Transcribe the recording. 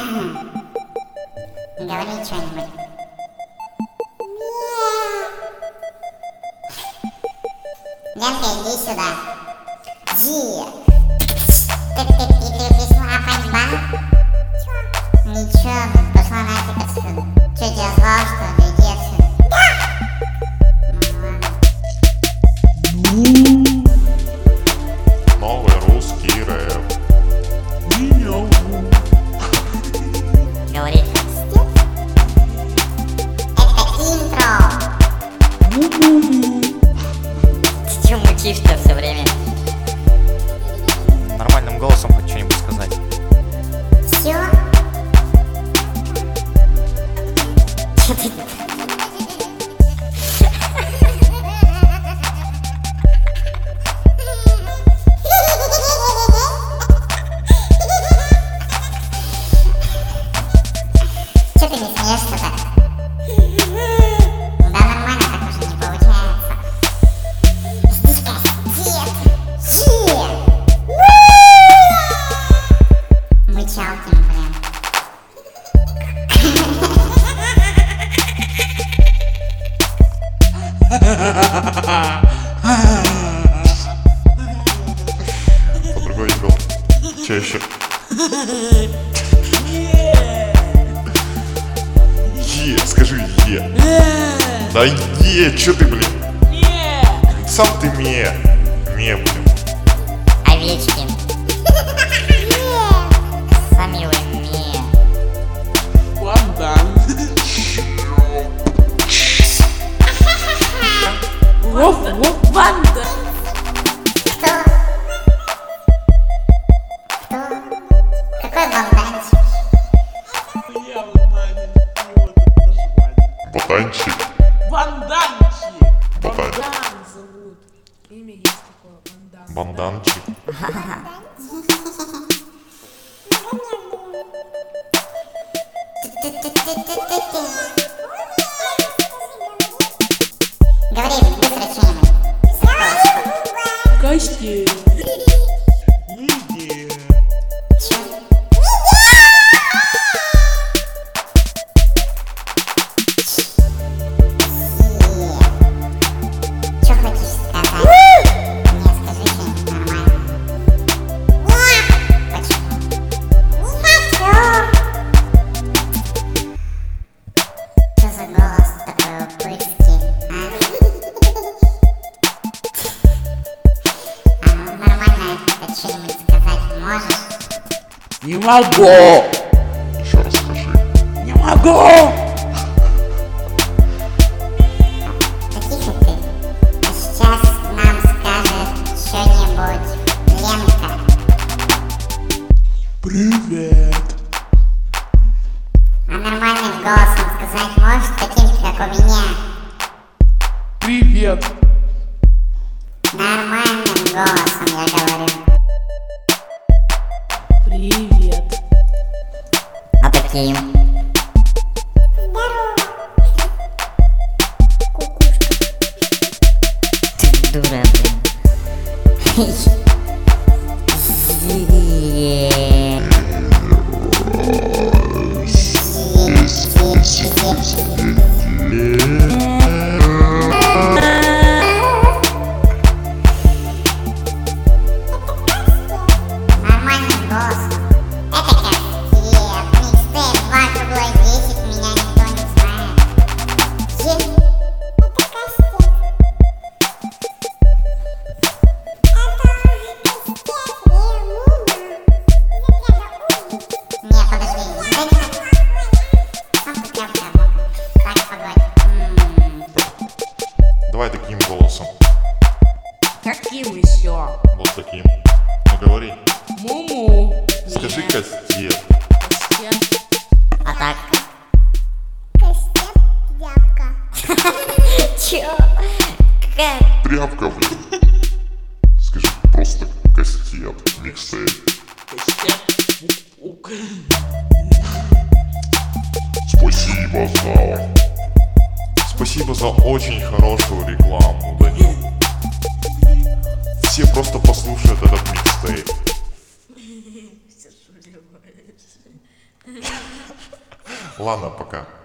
Говори что-нибудь. Ленка, иди сюда. Ди. Ты пришла пальба? Ничего, пошла нафиг отсюда. Че, тебя звал, что ли? Иди отсюда. Новый русский рэп. Говорит. Это интро. Ты че мучишь-то все время? Нормальным голосом хоть что-нибудь сказать. Все? Че ты? Че ты не смеешься так? Да нормально, так уже не получается. Жди-ка, дед! Мычалкин, блин. По-другой играл. Чаще. Скажи е. Да е, чё ты, блин? Сам ты ме, блин. Овечкин. Сами вы мне. Ванда. Кто? Какой бомбанчик? Ботанчик. Банданчик. Ботан. Бандан зовут. Имя есть такое, Бандан. Банданчик. Говори быстро что-нибудь. Костей. Чё? Чё хочешь сказать? Не, скажи что-нибудь нормально. Почему? Что за голос такой упырский, а? А ну нормально это что-нибудь сказать можешь? Не могу. Еще раз скажи. Не могу. Да тихо ты. А сейчас нам скажет что-нибудь Ленка. Привет. А нормальным голосом сказать можешь, таким, как у меня? Привет. Нормальным голосом я говорю. Привет. А таким? Ты дура, блин. Нормальным голосом. Это как микстейп 2 круглой 10, меня никто не знает. Это кастет. Не, подожди. Сам ты тряпка. Так, погодь. Давай таким голосом. Каким еще? Вот таким. Ну говори. Муму. Скажи кастет. Костет. А так? Кастет, тряпка. Чё? Какая? Тряпка, блин. Скажи просто кастет. Микстейп. Костет. Ук. Спасибо за... Спасибо за очень хорошую рекламу, Данил. Все просто послушают этот микстейп. Ладно, пока.